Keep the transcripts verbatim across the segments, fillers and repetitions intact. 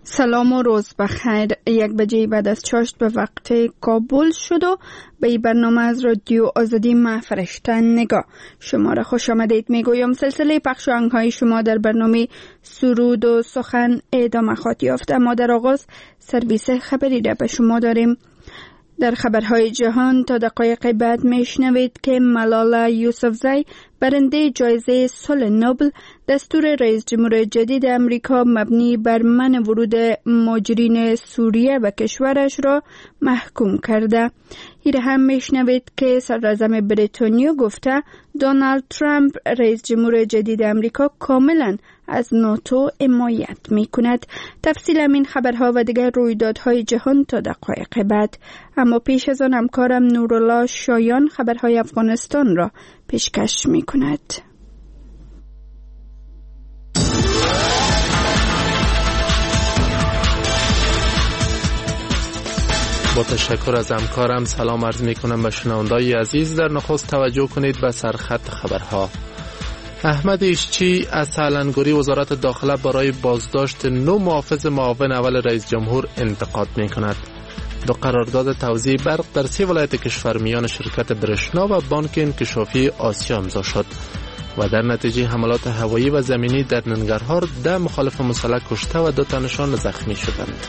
سلام و روز بخیر. یک بجه بعد از چاشت به وقت کابل شد و به این برنامه از رادیو آزادی ما فرشته نگاه شما را خوش آمدید میگویم. سلسله پخش آهنگ‌های شما در برنامه سرود و سخن ادامه خواهد یافت، اما در آغاز سرویس خبری را به شما داریم. در خبرهای جهان تا دقایق بعد میشنوید که ملاله یوسفزی برنده جایزه صلح نوبل دستور رئیس جمهور جدید امریکا مبنی بر منع ورود مهاجرین سوریه به کشورش را محکوم کرده. این هم میشنوید که صدراعظم بریتانیا گفته دونالد ترامپ رئیس جمهور جدید امریکا کاملا از ناتو حمایت می کند. تفصیل این خبرها و دیگر رویدادهای جهان تا دقایق بعد، اما پیش از آن همکارم نورالله شایان خبرهای افغانستان را پیشکش می کند. با تشکر از همکارم سلام عرض می کنم به شنوندگان عزیز. در نخست توجه کنید به سرخط خبرها. احمد ایشچی از سالنگاری وزارت داخله برای بازداشت نو محافظ معاون اول رئیس جمهور انتقاد می کند. دو قرارداد توزیع برق در سه ولایت کشور میان شرکت برشنا و بانک انکشافی آسیا امضا شد و در نتیجه حملات هوایی و زمینی در ننگرهار ده مخالف مسلح کشته و دو تنشان زخمی شدند.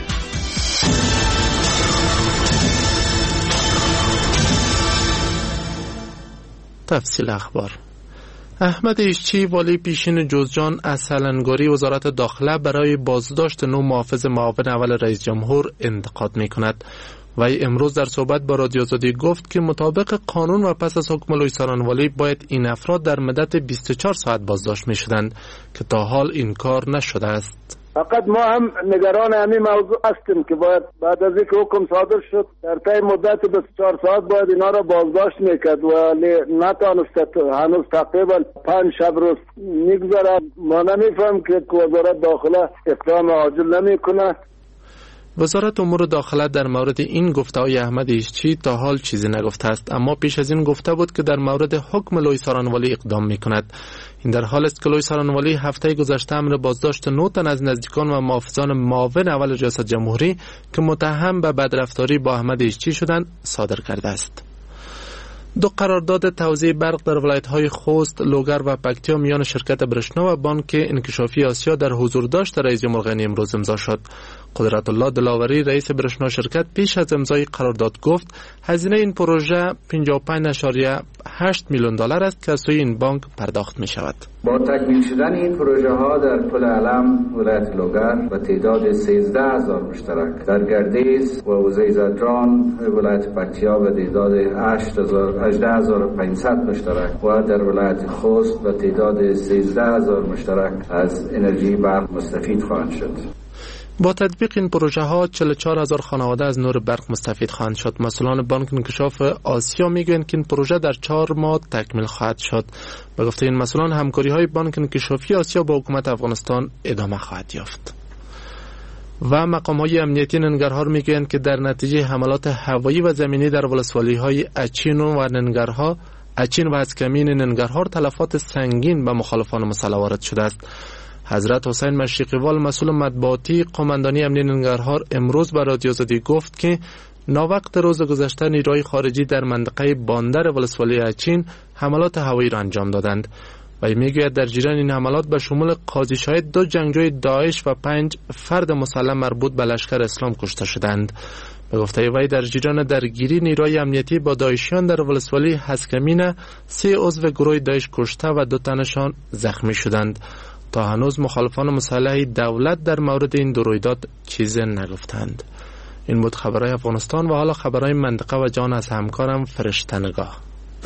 تفصیل اخبار. احمد ایشچی والی پیشین جوزجان از سالنگاری وزارت داخله برای بازداشت نو محافظ معاون اول رئیس جمهور انتقاد می کند. وی امروز در صحبت با رادیو آزادی گفت که مطابق قانون و پس از حکم لوی سارنوالی باید این افراد در مدت بیست و چهار ساعت بازداشت می شدند که تا حال این کار نشده است. فقط ما هم نگران همین موضوع هستیم که باید بعد از اینکه حکم صادر شد در طی مدت بیست و چهار ساعت باید اینا را بازداشت میکرد ولی نتانست. هنوز تقریبا پنج شب روز میگذره. ما نمیفهم که وزارت داخله اقدام عاجل نمیکنه. وزارت امور داخله در مورد این گفته‌های احمد ایشچی تا حال چیزی نگفته است، اما پیش از این گفته بود که در مورد حکم لوی سارنوالی اقدام میکند. این در حال است که لوی سارنوالی هفته گذشته امر بازداشت نه تن از نزدیکان و محافظان معاون اول ریاست جمهوری که متهم به بدرفتاری با احمد ایشچی شدند صادر کرده است. دو قرارداد توزیع برق در ولایت‌های خوست، لوگر و پکتیا میان شرکت برشنا و بانک انکشافی آسیا در حضور داشت رئیس جمهور غنی امروز امضا شد. قدرت الله دلاوری رئیس برشنا شرکت پیش از امضای قرارداد گفت هزینه این پروژه پنجاه و پنج ممیز هشت میلیون دلار است که از سوی این بانک پرداخت می شود. با تکمیل شدن این پروژه ها در پل علم ولایت لوگر و تعداد سیزده هزار مشترک، در گردیز و حوزه زدران ولایت پکتیا و تعداد هجده هزار و پانصد مشترک و در ولایت خوست و تعداد سیزده هزار مشترک از انرژی برق مستفید خواهند شد. با تطبیق این پروژه ها چهل و چهار هزار خانواده از نور برق مستفید خواهند شد. مسئولان بانک انکشاف آسیا میگویند که این پروژه در چهار ماه تکمیل خواهد شد. به گفته این مسئولان همکاری های بانک انکشافی آسیا با حکومت افغانستان ادامه خواهد یافت. و مقام های امنیتی ننگرهار میگویند که در نتیجه حملات هوایی و زمینی در ولسوالی های اچین و ننگرها اچین و اسکمین ننگرهار تلفات سنگین به مخالفان مسلح وارد شده است. حضرت حسین مشرقیوال مسئول مطبوعاتی قماندانی امنیتی ننگرهار امروز به رادیو آزادی گفت که ناوقت روز گذشته نیروهای خارجی در منطقه باندر ولسوالی اچین حملات هوایی را انجام دادند و میگوید در جریان این حملات به شمول قاضی شاهد دو جنگجوی داعش و پنج فرد مسلح مربوط به لشکر اسلام کشته شدند. به گفته وی در جریان درگیری نیروهای امنیتی با داعشیان در ولسوالی هسکمین سه عضو گروه داعش کشته و دو تنشان زخمی شدند. تا هنوز مخالفان مسلح دولت در مورد این دو رویداد چیزی نگفتند. این بود خبرهای افغانستان و حالا خبرهای منطقه و جهان از همکارم فرشته نگاه.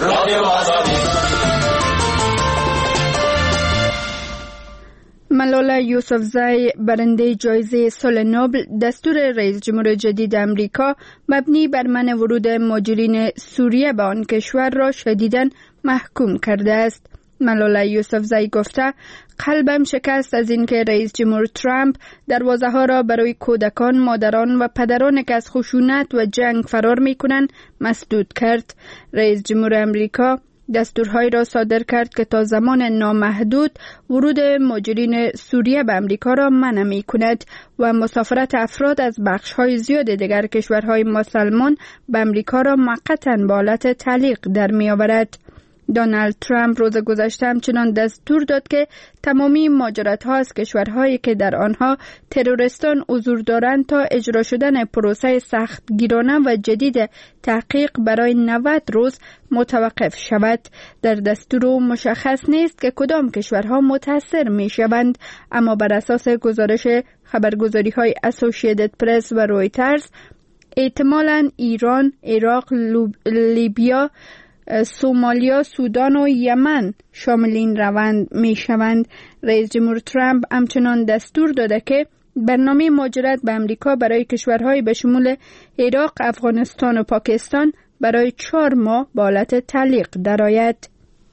ملاله یوسفزی برنده جایزه صلح نوبل دستور رئیس جمهور جدید امریکا مبنی بر منع ورود مهاجرین سوریه به آن کشور را شدیداً محکوم کرده است. ملاله یوسفزی گفته قلبم شکست از اینکه رئیس جمهور ترامپ دروازه ها را برای کودکان، مادران و پدران که از خشونت و جنگ فرار می کنند مسدود کرد. رئیس جمهور امریکا دستورهایی را صادر کرد که تا زمان نامحدود ورود مهاجرین سوریه به امریکا را منع می کند و مسافرت افراد از بخش‌های زیاد دیگر کشورهای مسلمان به امریکا را موقتاً به حالت تعلیق در می آورد. دونالد ترامپ روز گذشته همچنان دستور داد که تمامی مهاجرت‌ها از کشورهایی که در آنها تروریستان حضور دارند تا اجرا شدن پروسه سختگیرانه و جدید تحقیق برای نود روز متوقف شود. در دستور او مشخص نیست که کدام کشورها متاثر می شوند، اما بر اساس گزارش خبرگزاری‌های اسوسییتد پرس و رویترز احتمالاً ایران، عراق، لیبیا، سومالیا، سودان و یمن شامل این روند می شوند. رئیس جمهور ترامپ همچنان دستور داده که برنامه مهاجرت به امریکا برای کشورهای به شمول عراق، افغانستان و پاکستان برای چهار ماه به حالت تعلیق درآید.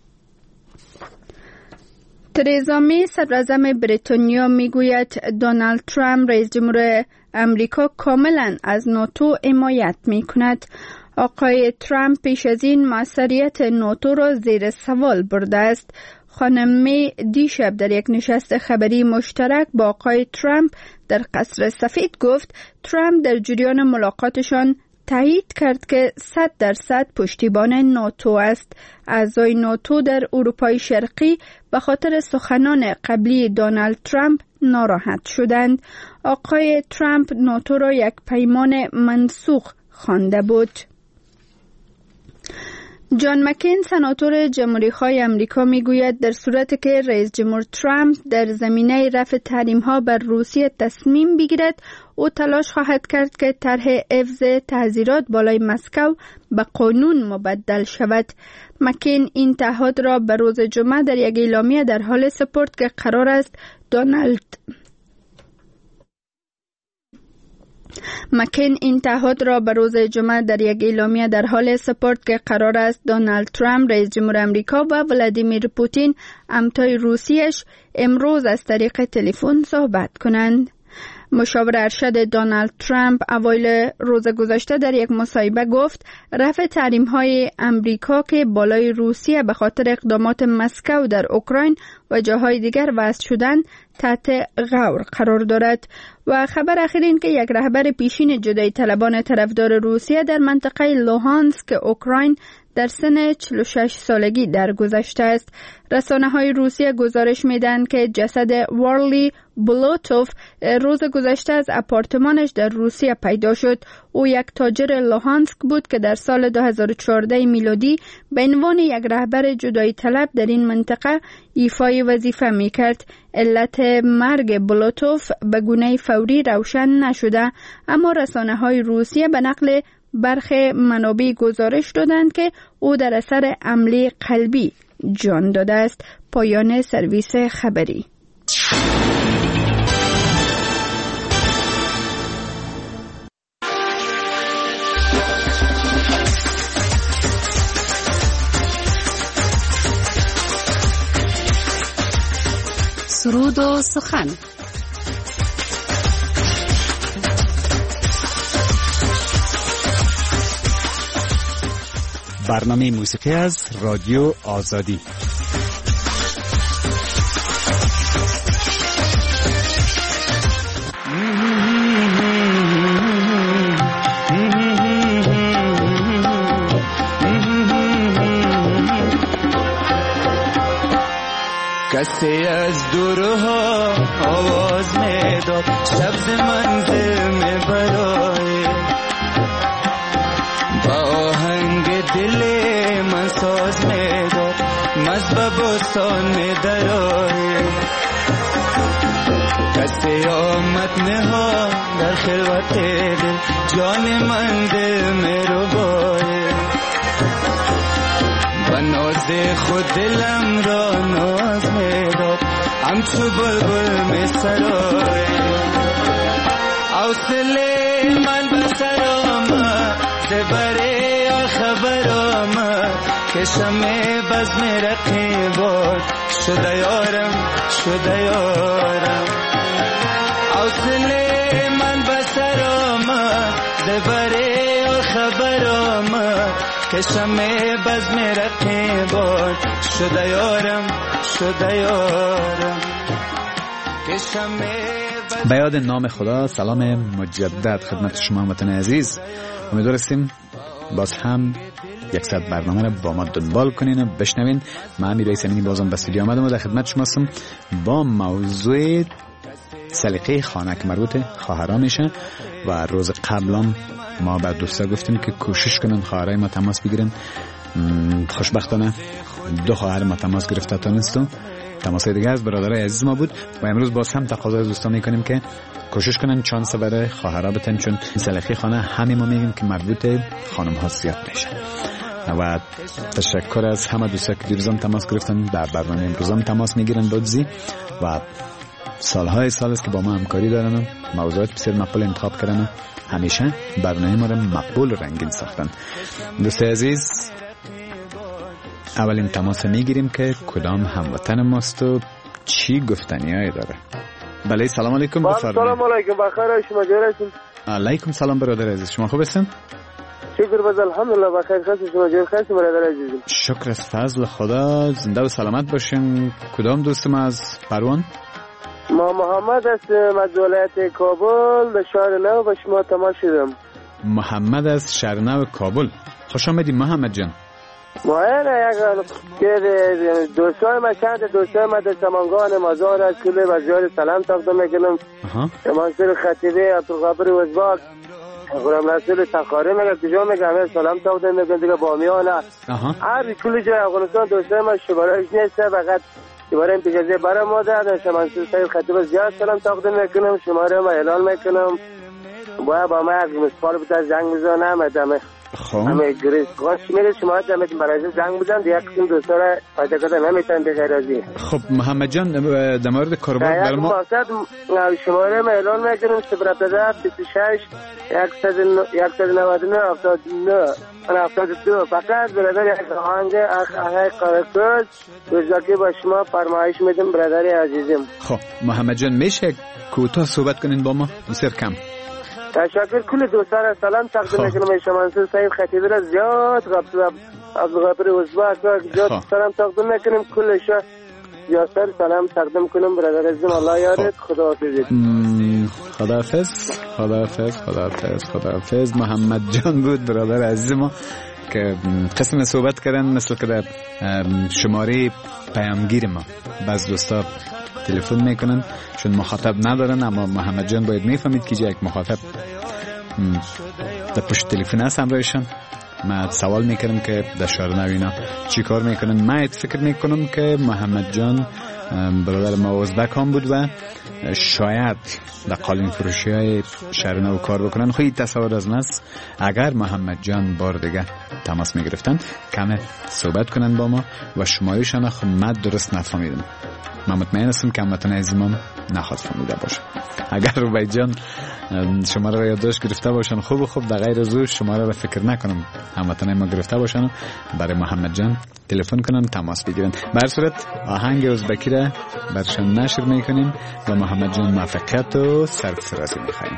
ترزا می صدراعظم بریتانیا می گوید دونالد ترامپ رئیس جمهور امریکا کاملا از ناتو حمایت می کند. آقای ترامپ پیش از این موثریت ناتو را زیر سوال برده است. خانم می دیشب در یک نشست خبری مشترک با آقای ترامپ در قصر سفید گفت ترامپ در جریان ملاقاتشان تایید کرد که صد درصد پشتیبان ناتو است. اعضای ناتو در اروپای شرقی به خاطر سخنان قبلی دونالد ترامپ ناراحت شدند. آقای ترامپ ناتو را یک پیمان منسوخ خوانده بود. جان مکین سناتور جمهوری‌خواه امریکا میگوید در صورتی که رئیس جمهور ترامپ در زمینه رفع تحریم‌ها بر روسیه تصمیم بگیرد، او تلاش خواهد کرد که طرح حفظ تحذیرات بالای مسکو به قانون مبدل شود. مکین این تعهد را به روز جمعه در یک اعلامیه در حال سپرد که قرار است دونالد مکین این تعهد را به روز جمعه در یک اعلامیه در حال سپرد که قرار است دونالد ترامپ رئیس جمهور امریکا و ولادیمیر پوتین همتای روسیش امروز از طریق تلفن صحبت کنند. مشاور ارشد دونالد ترامپ اوایل روز گذشته در یک مصاحبه گفت رفع تحریم‌های امریکا که بالای روسیه به خاطر اقدامات مسکو در اوکراین و جاهای دیگر وضع شدن تحت غور قرار دارد. و خبر اخیر این که یک رهبر پیشین جدایی طلبان طرفدار روسیه در منطقه لوهانسک اوکراین در سن چهل و شش سالگی درگذشته است. رسانه‌های روسیه گزارش می‌دهند که جسد وارلی بولوتوف روز گذشته از آپارتمانش در روسیه پیدا شد. او یک تاجر لوهانسک بود که در سال دو هزار و چهارده میلادی به عنوان یک رهبر جدایی طلب در این منطقه ایفای وظیفه می‌کرد. علت مرگ بولوتوف به گونه فوری روشن نشده، اما رسانه‌های روسیه به نقل برخی منابع گزارش دادند که او در اثر حمله قلبی جان داده است. پایان سرویس خبری. سرود و سخن. برنامه موسیقی از رادیو آزادی. کسی از دورها آواز میداد سبز منزل میبرای با آهنگ دل من ساز میداد مزبه بستان میدرای کسی آمد نها در خلوت دل جان من دل میرو بای و ناز خود دلم را ناز میداد همچو بلبل می سرای حوصله من به سر آمد زبره خبر آمد که شمع بزم رقیبات شده یارم شده یارم حوصله من به سر آمد زبره خبر آمد که شمع بزم رقم باد شده یارم شده یارم که شمع به یاد نام خدا. سلام مجدد خدمت شما هموطنان عزیز. امیدواریم باز هم یکصد برنامه رو با ما دنبال کنین و بشنوین. من امیر رئیس امینی بازم به استودیو آمدم و در خدمت شما هستم با موضوع سلیقه خانه که مربوط خواهران میشه. و روز قبلام ما بر دوستا گفتیم که کوشش کنن خواهرای ما تماس بگیرن. خوشبختانه دو خواهر ما تماس گرفته تونستم. تماسای دیگه از برادرای عزیز ما بود و امروز باز هم تقاضای دوستان میکنیم که کوشش کنن چانس برای خواهرها بتن، چون سلیقه خانه همه ما میگیم که مربوط خانم ها زیاد میشه. و تشکر از همه دوستان که دیروزم تماس گرفتن، در برنامه امروزم تماس میگیرن بودزی و سالهای سال است که با ما همکاری دارن و موضوعات بسیار مقبول انتخاب کردن و همیشه برنامه ما رو مقبول و رنگین ساختن. دوست عزیز، اولین تماس میگیریم که کدام هموطن ماست و چی گفتنیایی داره. بله سلام علیکم. بفرمایید. سلام علیکم، بخیر شما جوری؟ علیکم سلام برادر عزیز، شما خوب هستین؟ شکر بز الحمدلله بخیر. خیلی شما جوری هستین برادر عزیز؟ شکر از فضل خدا، زنده و سلامت باشین. کدام دوست ما از پروان؟ ما محمد هستم از ولایت کابل، به شهر نو به شما تماس شدم. محمد از شهر نو کابل، خوش آمدید محمد جان. ما نه یک که دوستای ما چند دوستای ما در سمنگان مزار از کلی وزیر سلام تقدیم میکنم. منصور خطیبی، عبدالغفور وزباک، غلام رسول تخاری میگه کجا میگه همه سلام تقدیم میکنم دیگه بامیان هر کلی جای افغانستان دوستای ما شمارهش نیست، فقط شماره امتیازی برای ما دادن. منصور سید خطیب زیاد سلام تقدیم میکنم، شماره ما اعلان میکنم باید با ما از مسپال بوده زنگ بزنم ادامه همه گریز گوش میره شما دمت برای زنگ بزن دیگه قسم دوستا را پیدا کردن نمیتونن به غیر از این. خب محمد جان در مورد کاربار برای ما شماره ما اعلان میکنم صفر هفت بیست و شش صد و نود و نه هفتاد و نه هفتاد و دو. فقط برادر یک آهنگ آهنگ قرقز روزاکی با شما فرمایش میدم برادر عزیزم. خب محمد جان میشه کوتاه صحبت کنین با ما بسیار کم؟ تشکر. کل دوستان را سلام تقدیم میکنم. شما منصور سید خطیبی را زیاد عبدالغفور وزباک را زیاد سلام تقدیم میکنم. کلش زیاد سلام تقدیم کنم برادر عزیزم. الله یارت. خداحافظ. خداحافظ خداحافظ خداحافظ خداحافظ. محمد جان بود برادر عزیز ما که قسم صحبت کردن مثل که در شماره پیامگیر ما بعض دوستا تلفن میکنن چون مخاطب ندارن، اما محمد جان باید میفهمید که یک مخاطب در پشت تلفن هست همراهشان. من سوال میکنم که در شهر نو اینا چی کار میکنن. من فکر میکنم که محمد جان برادر ما ازبک هم بود و شاید در قالین فروشی های شهر نو کار بکنن. خواهی تصور از ماست اگر محمد جان بار دیگه تماس میگرفتن کمه صحبت کنن با ما و شمارشان خب من درست نفهمیدم. من مطمئن هستم که هموطن عزیزم نخواد فهمیده باشه. اگر روبای جان شماره را یادداشت گرفته باشن خوب و خوب، در غیر از او شماره را فکر نکنم هموطن ما گرفته باشن برای محمد جان تلفن کنن تماس بگیرن. به هر صورت آهنگ ازبکی را برشان نشر میکنیم و محمد جان موفقیت و سرفرازی میخوایم.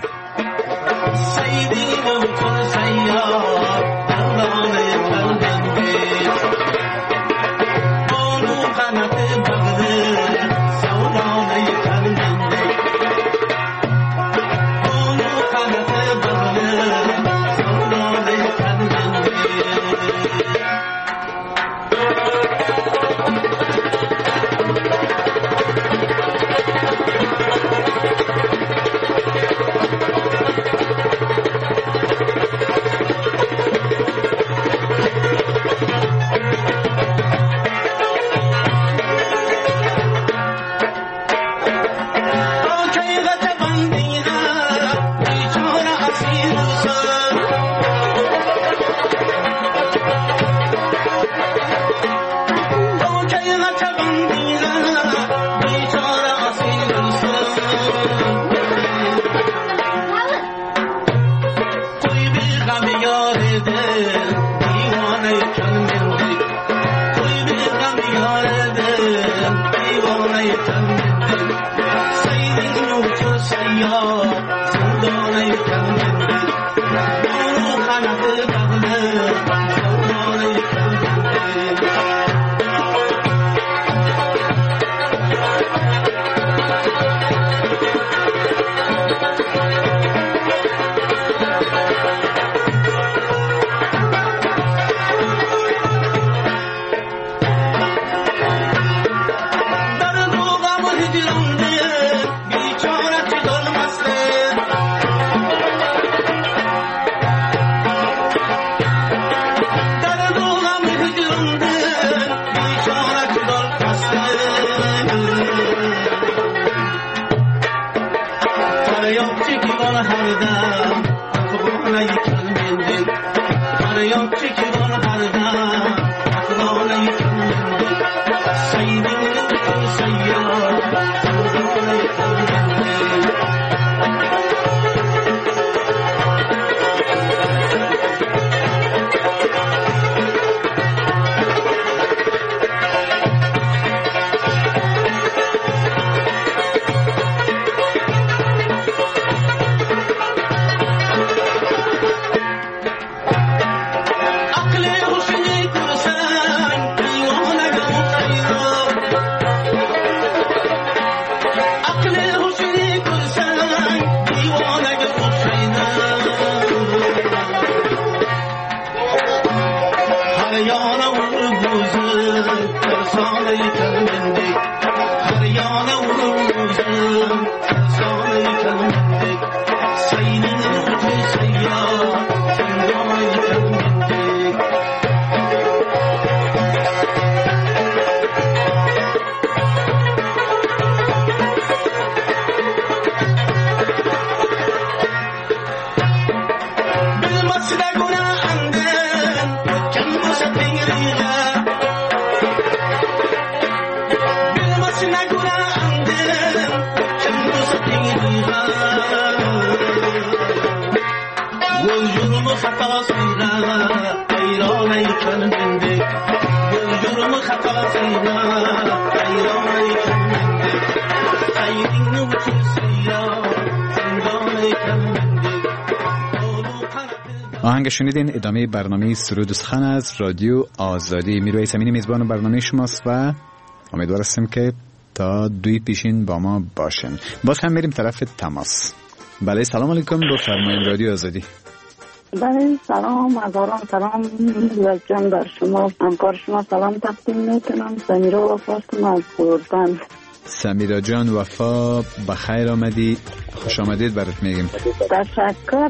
آهنگ شنیدین ادامه برنامه سرود و سخن از رادیو آزادی. میرویس امینی میزبان برنامه شماست و امیدوار هستیم که تا دوی پیشین با ما باشین. باز هم میریم طرف تماس. بله سلام علیکم، بفرمایید رادیو آزادی. بله سلام، هزاران سلام و جان بر شما، همکار شما سلام تقدیم میکنم. سمیرا وفاستم از خوردن. سمیرا جان وفا بخیر آمدی، خوش آمدید برات میگیم. تشکر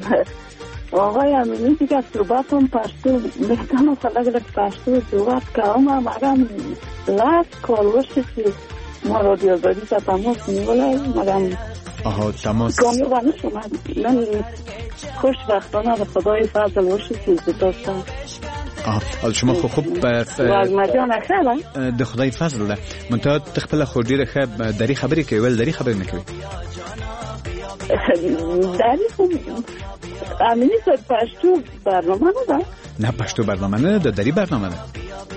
آقای امینی دیگه صحبتم پشتو میتونم خلاق پشتو صحبت کنم مگم لاس کالوشی که ما رادیو آزادی تا تماس میولای مگم آها تماس کامیابانه شما من خوشبختانه به خدای فضل وشی که زداستم. آها حال شما خوب خوب واجمدیان اخیره ده خدای فضل ده منتها تخبل خوردی رخب داری خبری که ول داری خبری نکوی داری خوب امینی ساد پشتو برنامه نده؟ نه پشتو برنامه نده، داری برنامه نده.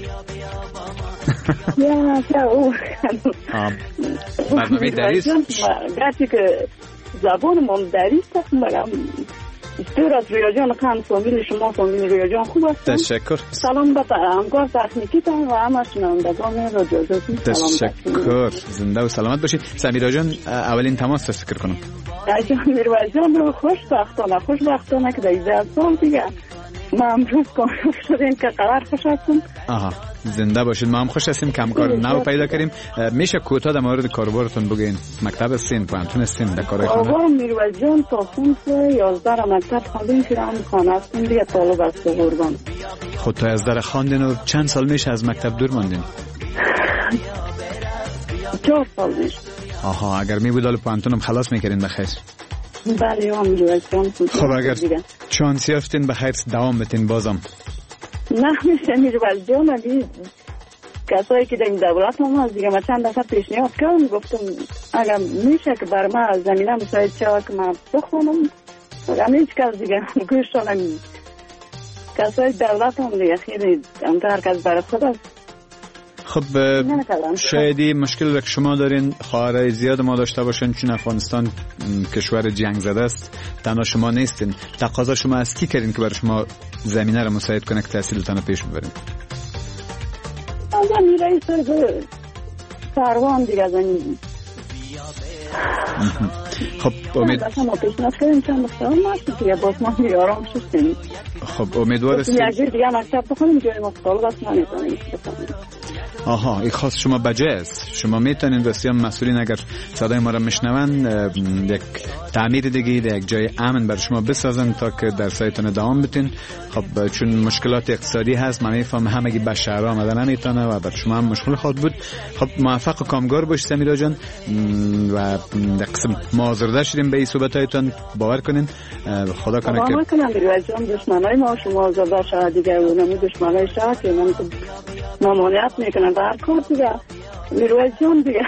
یا که او برنامه داریست گرچه که زبان من داریست مگم دور از ریاجان خان فامیل شما فامیل ریاجان خوب است. تشکر. سلام به همکار تکنیکی تان و همه شنوندگان رادیو آزادی. تشکر، زنده و سلامت باشید. سمیرا جان اولین تماس تذکر کنم. میرویس جان خوشبختانه خوشبختانه که در سال دیگه ما امروز کامیاب شدیم که قرار خوش هستیم. آها زنده باشید. ما هم خوش هستیم که همکار نو پیدا کردیم. میشه کوتاه در مورد کاربارتون بگین؟ مکتب هستین، پانتون هستین، در کارهای خانه؟ آقا میرویس جان تا خونس یازده مکتب خواندیم که هم خانه هستیم دیگه طالب است قربان. خود تا یازده خواندین و چند سال میشه از مکتب دور ماندین؟ چهار سال میشه. آها اگر می بود آل پانتونم خلاص میکردین بخیر. بله هم میرویس جان. خب اگر چانسی یافتین بخیر دوام بتین بازم. نه میشه میرویس جان علی کسایی که در این دولت هم هست دیگه من چند دفعه پیشنهاد کردم گفتم اگر میشه که بر من زمینه مساعد شود که من بخونم اگر هیچ کس دیگه گوش نمیده. کسای دولت هم دیگه خیلی هر کس برای خود است. خب شایدی مشکل را که شما دارین خواهرای زیاد ما داشته باشین چون افغانستان کشور جنگ زده است، تنها شما نیستین. تقاضا شما از کی کردین که برای شما زمینه را مساعد کنه که تحصیلتان رو پیش ببرین؟ از این رئیس سروان دیگه از این خب امید خب امیدوار هستیم یک دیگه مکتب بخونیم جای مختلف است نمیتونیم. آها، این خاص شما بجای است. شما میتونین بسیار مسئولین اگر صدای ما را میشنون یک تعمیر دیگه در یک جای امن برای شما بسازن تا که در سایتون دوام بتین. خب چون مشکلات اقتصادی هست، من میفهم همگی به شهر آمدن نمیتونه و برای شما هم مشکل خواهد بود. خب موفق و کامگار باشید سمیرا جان و در قسم ما آزرده شدیم به این صحبتایتان. باور کنین خدا کنه که باور کنم میرواز جان دشمنای ما شما آزرده شد دیگه، اونم دشمنای شد که من ممانعت میکنن در کار دیگه میرواز جان دیگه.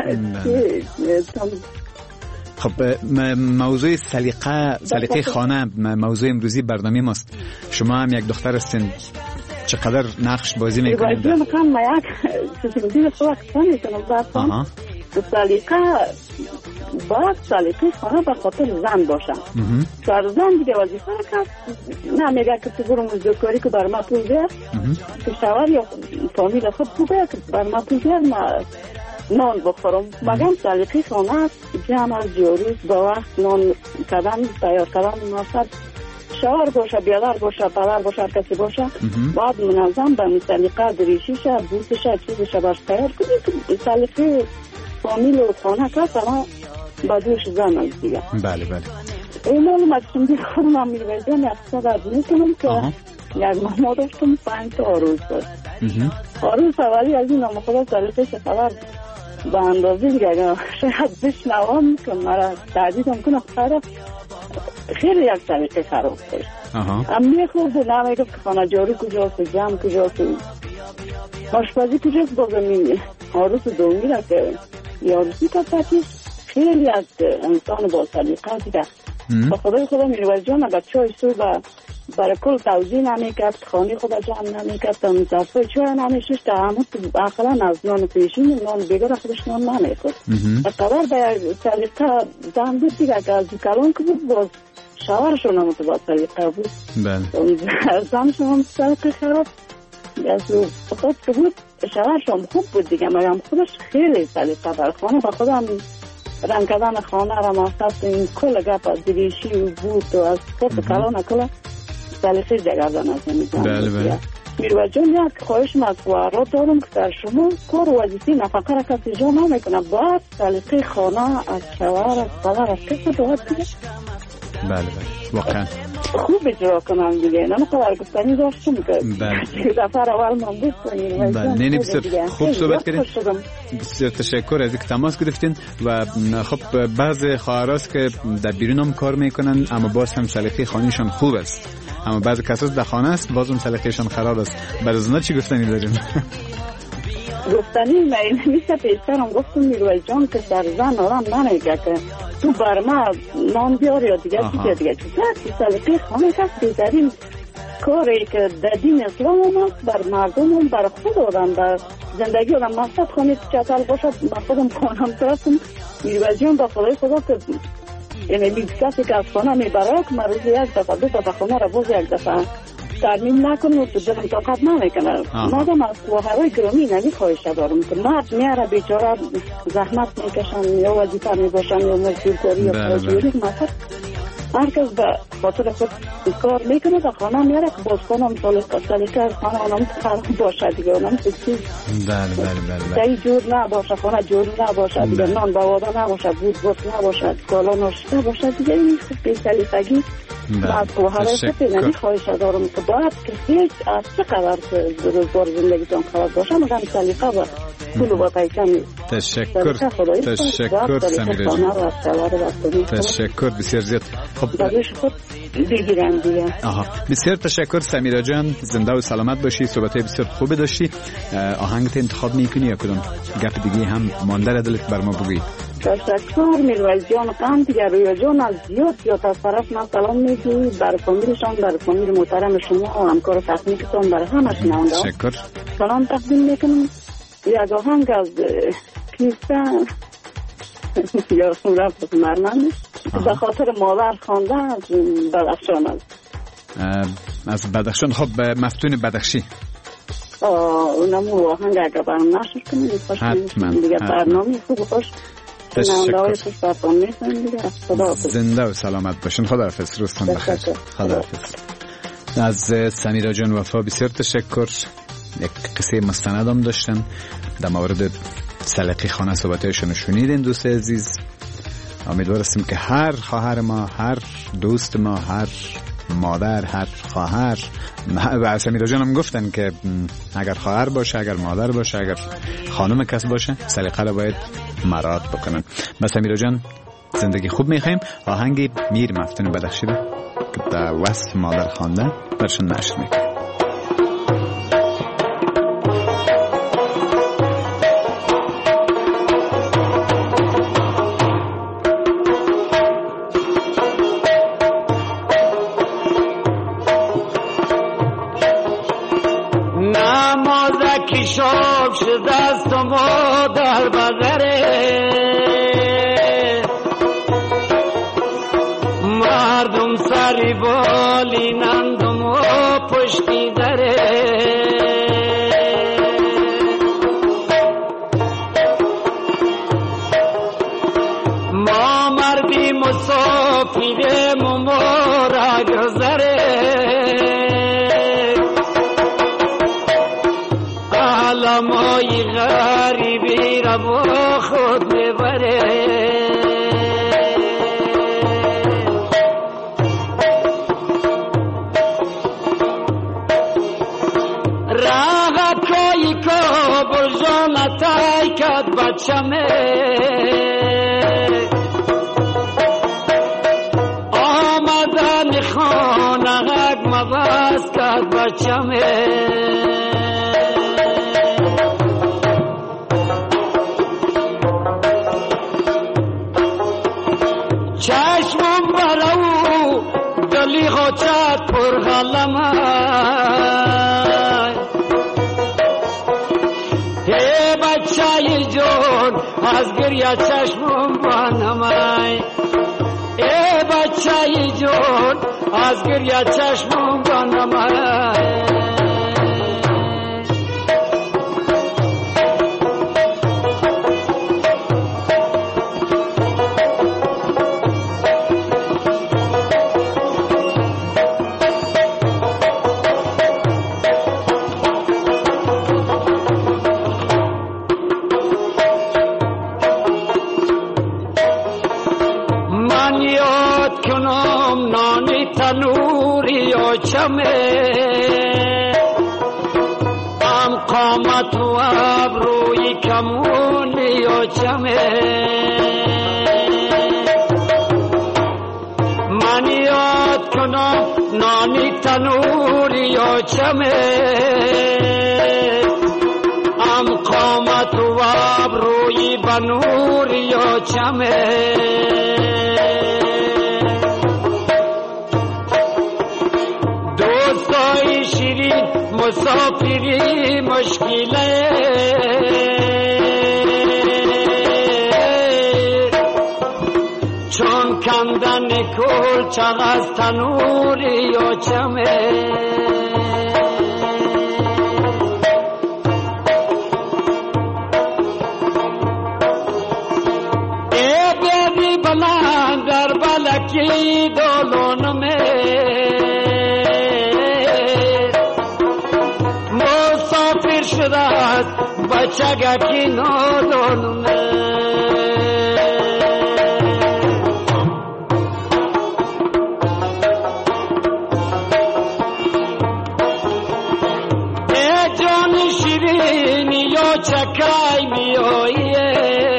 خب موضوع سلیقه سلیقه خانه موضوع امروزی برنامه ماست. شما هم یک دختر هستین، چقدر نقش بازی میکنید؟ میرواز جان من یک چیزی دیگه صحبت کنم بعد سلیقه باید سلیقه خانه به خاطر زن باشم. سر زن دیگه وظیفه کرد نه میگه که تو برو مزدوری که بر ما پول بیار، که شوهر یا فامیل خود پول بیار که بر ما پول بیار ما نان بخورم. مگم سلیقه خانه جمع از جوروز با وقت نان کردن تیار کردن مناسب، شوهر باشه بیادر باشه پدر باشه هر کسی باشه باید منظم به سلیقه دریشیشه بوسشه چیزشه برش تیار کنی که سلیقه فامیل و خانه کس اما بدوش زن از دیگه. بله بله این معلومت شمدی خودم هم میرویدم اقتصاد از میکنم که یک ماما داشتم پنج تا آروز داشت. آروز اولی از این نام خدا سلیقه شخبر به اندازه دیگه شاید بشنوام که مرا تعدیدم کنه خراب خیلی یک سلیقه خراب داشت. هم میخورد و نمیگفت که خانه جاری کجاست جمع کجاست آشپزی کجاست بازم آروز دومی را که یاروسی که پتیش خیلی از انسان با سلیقه دیگه. با خدای خدا میرواز جان اگر چای صبح برای کل توضیح نمیکرد، خانه خدا جمع نمیکرد، تا مزافه چای نمیشش تا همون اقلا از نان پیشین نان بگر خودش نان نمیکرد. اقدر به سلیقه زن بود دیگه که از کلان که بود باز شوهرشون هم با سلیقه بود. زنشون هم سلیقه خراب از خود که بود شوهرشون خوب بود دیگه، مگم خودش خیلی سلیقه بر خانه با خودم رنگ کردن خانه را محساس این کل گپ از دریشی و بود و از خود کلان کل سلیقه جگردن از نمیزن. بله بله میرواز جان یک خواهش مطبوعات دارم که در شما کار وظیفی نفقه را کسی جا نمیکنه، باید سلیقه خانه از شوهر از پدر از کسی باید دیگه. بله بله واقعا خوب اجرا کنم دیگه. نه خبر گفتنی داشتم که دفعه اول من بستنیم. بله نه بسیار خوب صحبت کردین، بسیار تشکر از اینکه تماس گرفتین. و خب بعض خواهراست که در بیرون هم کار میکنن اما باز هم سلیقه خانهشان خوب است، اما بعض کسا در خانه است باز هم سلیقهشان خراب است. برای اونا چی گفتنی داریم؟ گفتنی من میشه پیشترم گفتم میرواز جان که در زن آرام نمیگه که تو بر ما نان بیار یا دیگه دیگه دیگه چیزه سلیقه خانه کس بیترین کاری که در دین اسلام هم هست بر مردم هم بر خود آدم بر زندگی آدم مقصد خانه چطل باشد. من خودم خانم ترستم میرواز جان با خدای خدا که یعنی بیت کسی که از خانه میبره که من روزی یک دفعه دو دفعه خانه را باز یک دفعه ترمیم نکنه و تو دلم طاقت نمیکنه. مادم از خواهرای گرامی نمی خواهش دارم که مرد میاره بیچاره زحمت میکشن یا وظیفه میباشن یا مزدورکاری یا پاجوری مثلا هر کس به خاطر خود کار میکنه و خانه میاره که باز خانه هم سلیقه از خانه اونم خراب باشه دیگه، اونم چیز بله بله بله دایی جور نباشه، خانه جور نباشه دیگه، نان بوادا نباشه، بود بود نباشه، کالا ناشته باشه دیگه. این خب سلیقگی بعد خواهرای خود نمی خواهش دارم که باید که هیچ از چقدر روزگار زندگیتون خراب باشه مگم سلیقه با پول و با پیسه نیست. تشکر تشکر سمیرا جان، تشکر بسیار زیاد. خب خود بگیرم دیگه. آها بسیار تشکر سمیرا جان، زنده و سلامت باشی. صحبتای بسیار خوب داشتی. آهنگت انتخاب میکنی یا کدوم گپ دیگه هم مانده را دلت بر ما بگوی؟ تشکر میرواز جان. قم دیگر روی جان از زیاد زیاد از طرف من سلام میگی بر فامیلشان، بر فامیل محترم شما و همکار تکنیکتون، برای همه شنونده تشکر سلام تقدیم میکنم. یک آهنگ از کیسته یا رفت مرمن به خاطر مادر خوانده از بدخشان است. از بدخشان. خب مفتون بدخشی اونم آهنگ اگر برام نشر کنیم حتما دیگه برنامه خوب خوش تشکر. زنده و سلامت باشین. خداحافظ. روزتان بخیر. خداحافظ. از سمیرا جان وفا بسیار تشکر. یک قصه مستند هم داشتن در مورد سلیقه خانه. صحبتایشون شنیدین دوست عزیز. امیدوار هستیم که هر خواهر ما، هر دوست ما، هر مادر، هر خواهر، و سمیرا جان هم گفتن که اگر خواهر باشه، اگر مادر باشه، اگر خانم کس باشه، سلیقه را باید مراعات بکنن. با سمیرا جان زندگی خوب میخوایم. آهنگی میر مفتون بدخشی که در وصف مادر خوانده برشون نشر میکنیم. شاب شده است و مادر بغره مردم سری بالینند و ما پشتی دره ما مردی مسافریم و ما را گذره علمای غریبی را با خود ببره راغت کوئی کابل جانتای کد بچمه آمدن خانه مباز کد بچمه چشمم برو دلی خوچت پر غلمه ای بچه جون از گریه چشمم بانمه ای بچه جون از گریه چشمم بانمه تنوری و چمه ام قامت و ابروی کمونی و چمه من یاد کنم نانی تنوری و چمه ام قامت و ابروی بنوری و چمه شیرین مسافری مشکله چون کندن کل چغ از تنوری و چمه ای بیدی بلند در بلکی دولونمه شده است بچگکی نادانمه ای جان شیرینی یا چکای میاییه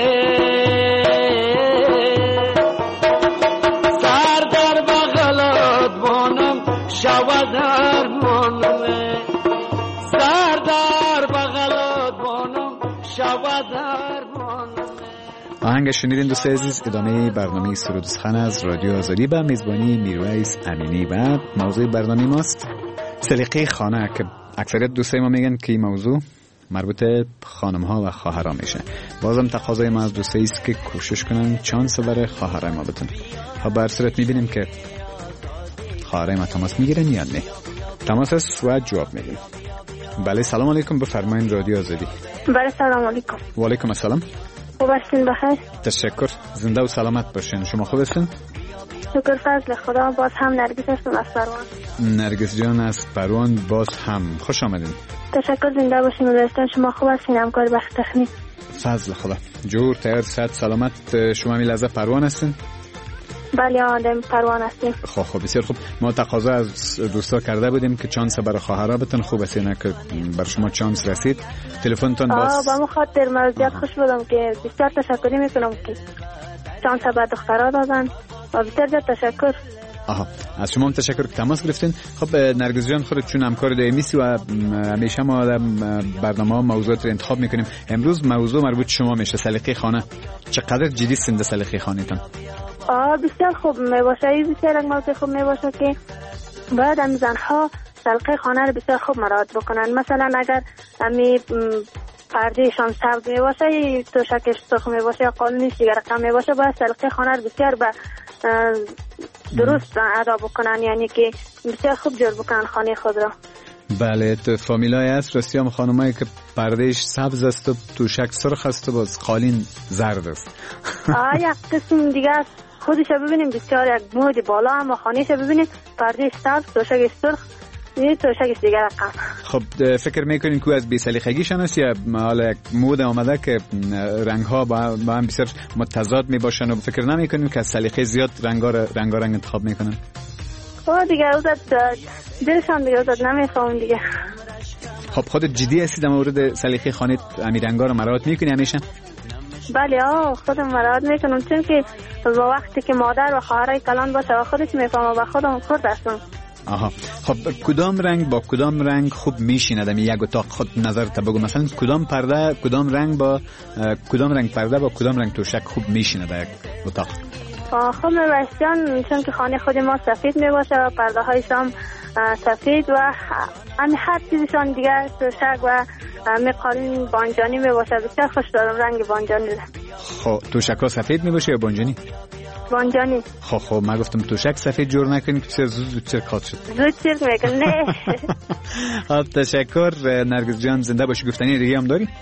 سر در بغلات بانم شود در مانمه سر در بغلات بانم شود در مانمه. آهنگ شنیدین دوست عزیز. ادامه برنامه سرود و سخن از رادیو آزادی به میزبانی میرویس امینی و موضوع برنامه ماست سلیقه خانه که اکثریت دوستای ما میگن که این موضوع مربوط خانم ها و خواهرها میشه. بازم تقاضای ما از دوستایی است که کوشش کنن چانس برای خواهرای ما بتن. ها به هر صورت میبینیم که خواهرای ما تماس میگیرن یا نه. تماس است و جواب میدیم. بله سلام علیکم، بفرمایید رادیو آزادی. بله سلام علیکم. و علیکم السلام. خوب هستین؟ بخیر. تشکر. زنده و سلامت باشین. شما خوب هستین؟ شکر فضل خدا. باز هم نرگس هستم از پروان. نرگس جان از پروان، باز هم خوش آمدین. تشکر، زنده باشین. مدرستان شما خوب هستین؟ همکار بخش تخنیک فضل خدا. جور تیار صحت سلامت. شما می لحظه پروان هستین؟ بله آدم پروان هستیم. خب خب بسیار خوب. ما تقاضا از دوستا کرده بودیم که چانس برای خواهرها بتن خوب است، نه که بر شما چانس رسید. تلفنتون باز با مخاطر موضوعیت خوش بودم که بسیار تشکری میکنم که چانس به دخترها دادن و بسیار زیاد تشکر. آها، از شما هم تشکر که تماس گرفتین. خب نرگس جان، خودت چون همکار دائمیسی و همیشه ما برنامه ها موضوعات رو انتخاب میکنیم، امروز موضوع مربوط شما میشه، سلیقه خانه. چقدر جدی سنده سلیقه خانه‌تان؟ آه بسیار خوب میباشه، بسیار موضوع خوب میباشه که باید هم زنها سلیقه خانه رو بسیار خوب مراعات بکنن. مثلا اگر امی پردهشان سبز میباشه، توشکش سرخ میباشه یا قالینش دیگر رقم میباشه، باید سلیقه خانه رو بسیار به درست ادا بکنن، یعنی که بسیار خوب جور بکنن خانه خود را. بله، تو فامیلای هست راستی هم خانمایی که پردهش سبز است و توشک سرخ است و باز قالین زرد است. آه یک قسم دیگه است، خودش ببینیم بسیار یک مود بالا، اما خانهش ببینیم پردهش سبز، توشک سرخ، یعنی توشکش دیگه رقم. خب فکر میکنین که از بی سلیقگیشان است یا حالا یک مود آمده که رنگ ها با هم بسیار متضاد می باشن و فکر نمیکنین که از سلیقه زیاد رنگا رنگا رنگ انتخاب میکنن؟ خب دیگه اوزد دلشان دیگه اوزد نمیفهمون دیگه. خب خودت جدی هستی در مورد سلیقه خانه امی رنگا رو مراعات میکنی همیشه؟ بله آه خودم مراعات میکنم، چون که با وقتی که مادر و خواهرای کلان باشه و خودش میفهمه و خودم خود هستم. آها، خب کدام رنگ با کدام رنگ خوب میشینه در یک اتاق؟ خود نظر تا بگو، مثلا کدام پرده کدام رنگ با کدام رنگ پرده با کدام رنگ توشک خوب میشینه در یک اتاق؟ خب میباشن، چون که خانه خود ما سفید میباشه و پرده هایشان سفید و همه هر چیزشان دیگه توشک و همه قالین بانجانی میباشه. بسیار خوش دارم رنگ بانجانی. خب توشک ها سفید میباشه یا بانجانی؟ بانجانی. خب خب من گفتم توشک سفید جور نکنیم که چرا زود زود چرکات شد. زود چرک میکن نه. خب تشکر نرگس جان، زنده باشی. گفتنی دیگه هم داری؟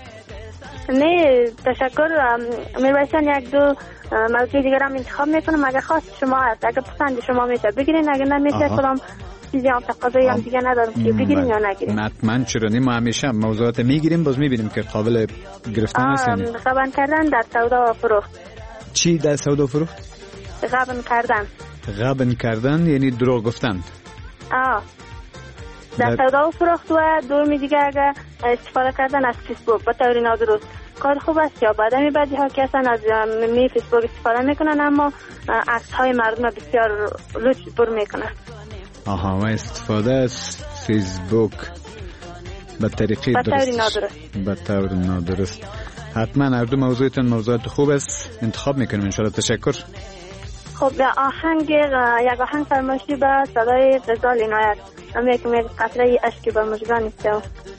نه تشکر. میباشن یک دو موضوع دیگر هم انتخاب میکنم، اگر خواست شما هست، اگر پسند شما میشه بگیرین، اگر نمیشه کدام چیزی هم تقاضایی هم دیگه ندارم که بگیرین یا نگیرین. حتما، چرا نه، ما همیشه موضوعات میگیریم باز میبینیم که قابل گرفتن هست. غبن کردن در سودا و فروخت. چی در سودا و فروخت؟ غبن کردن. غبن کردن یعنی دروغ گفتن. آه در سودا و فروخت و دومی دیگه اگر استفاده کردن از فیسبوک به طور نادرست. کار خوب است یا بعد می بعضی ها که اصلا از می فیسبوک استفاده میکنن اما عکس های مردم بسیار لوچ پر میکنن. آها، و استفاده از فیسبوک به طریقی درست به طور نادرست. حتما هر دو موضوعتون موضوعات خوب است، انتخاب میکنیم انشاءالله. تشکر. خب آهنگ یک آهنگ فرمایشی به صدای غزال عنایت، اما که میگه قطره اشکی به مژگان است.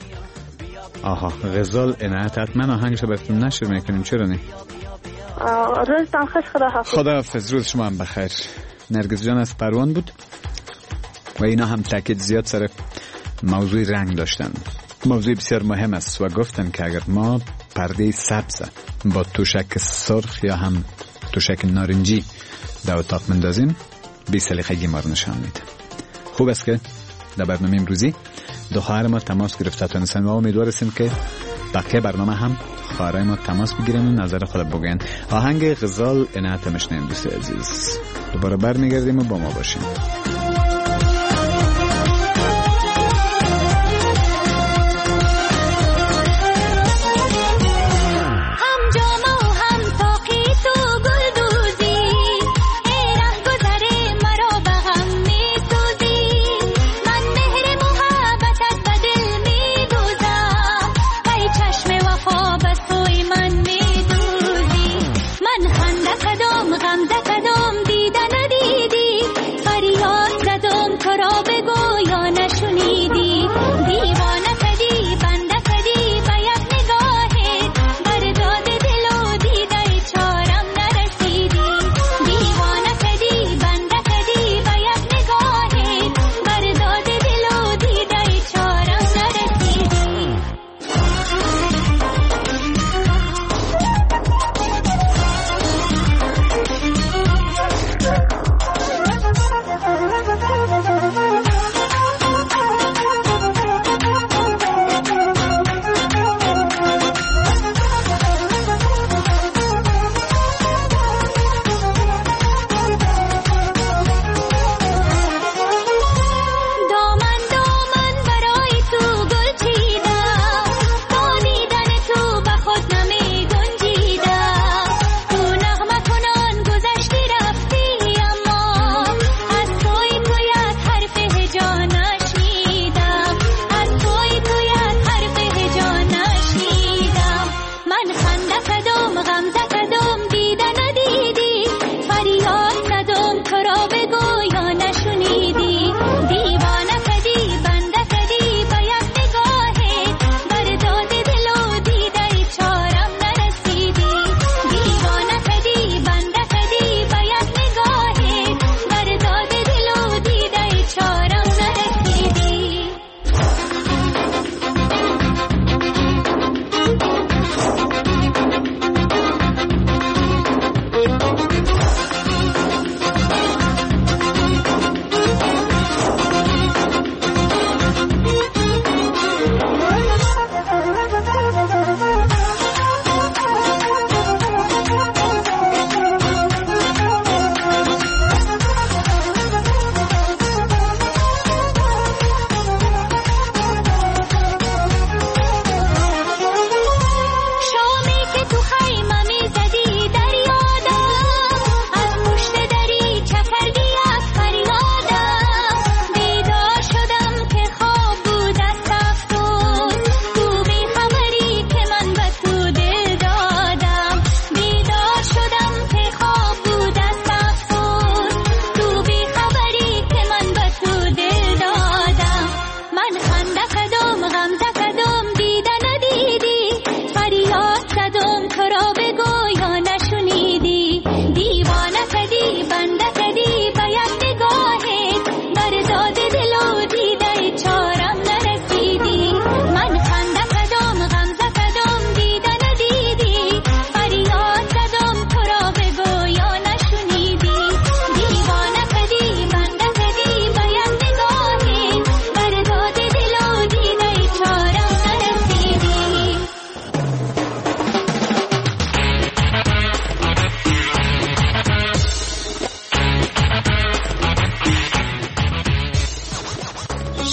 آها، غزال عنایت. حتما آهنگش رو براتون نشر میکنیم، چرا نه؟ روزتان خوش. خدا حافظ. خدا حافظ، روز شما هم بخیر. نرگس جان از پروان بود و اینا هم تاکید زیاد سر موضوع رنگ داشتن. موضوع بسیار مهم است و گفتن که اگر ما پرده سبز با توشک سرخ یا هم توشک نارنجی در اتاق مندازیم، بی سلیقگی ما رو نشان میده. خوب است که در برنامه امروزی دو خواهر ما تماس گرفته تونستن و امیدوار هستیم که بقیه برنامه هم خواهرای ما تماس بگیرن و نظر خود بگن. آهنگ غزال عنایت مشنیم دوست عزیز. دوباره برمیگردیم و با ما باشیم. غم ده کدام دیده ندیدی، فریاد زد